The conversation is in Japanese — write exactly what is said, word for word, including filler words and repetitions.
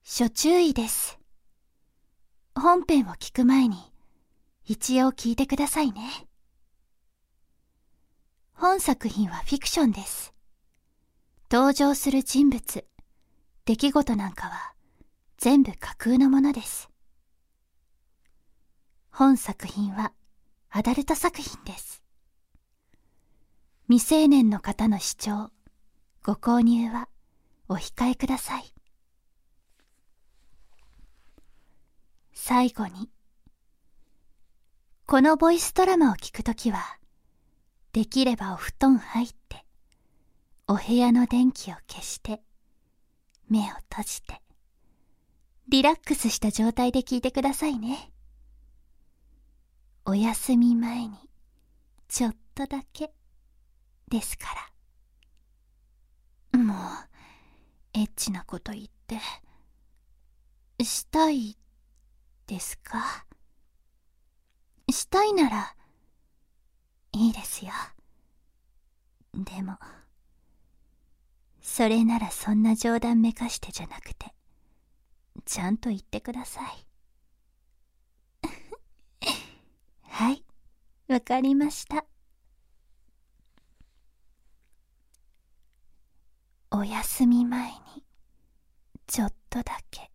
諸注意です。本編を聞く前に一応聞いてくださいね。本作品はフィクションです。登場する人物、出来事なんかは全部架空のものです。本作品はアダルト作品です。未成年の方の視聴、ご購入はお控えください。最後に、このボイスドラマを聞くときは、できればお布団入って、お部屋の電気を消して、目を閉じて、リラックスした状態で聞いてくださいね。お休み前に、ちょっとだけ、ですから。もう、エッチなこと言って、したい、ですか？したいなら、いいですよ。でも、それならそんな冗談めかしてじゃなくて、ちゃんと言ってください。はい、わかりました。お休み前に、ちょっとだけ。